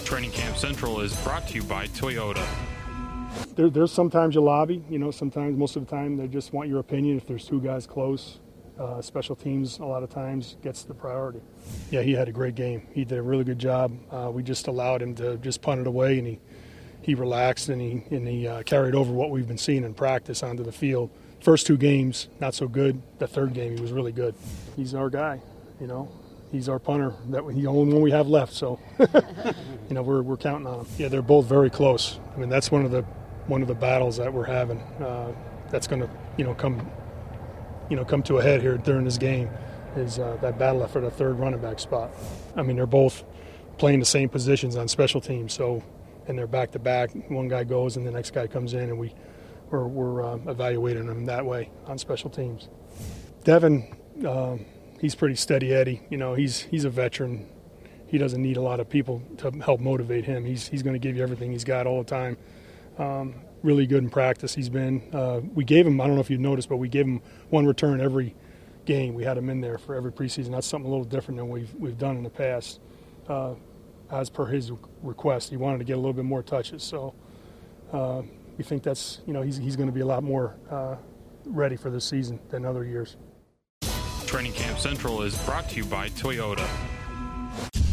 Training Camp Central is brought to you by Toyota. There's sometimes you lobby, sometimes, most of the time, they just want your opinion if there's two guys close. Special teams, a lot of times, gets the priority. Yeah, he had a great game. He did a really good job. We just allowed him to just punt it away, and he relaxed, and he carried over what we've been seeing in practice onto the field. First two games, not so good. The third game, he was really good. He's our guy, He's our punter. He's the only one we have left, so we're counting on him. Yeah, they're both very close. I mean, that's one of the battles that we're having. That's going to come to a head here during this game. Is that battle for the third running back spot? I mean, they're both playing the same positions on special teams, and they're back to back. One guy goes and the next guy comes in, and we're evaluating them that way on special teams. Devin. He's pretty steady Eddie. He's a veteran. He doesn't need a lot of people to help motivate him. He's going to give you everything he's got all the time. Really good in practice he's been. We gave him, I don't know if you noticed, but we gave him one return every game. We had him in there for every preseason. That's something a little different than we've done in the past. As per his request, he wanted to get a little bit more touches. So we think that's, he's going to be a lot more ready for this season than other years. Training Camp Central is brought to you by Toyota.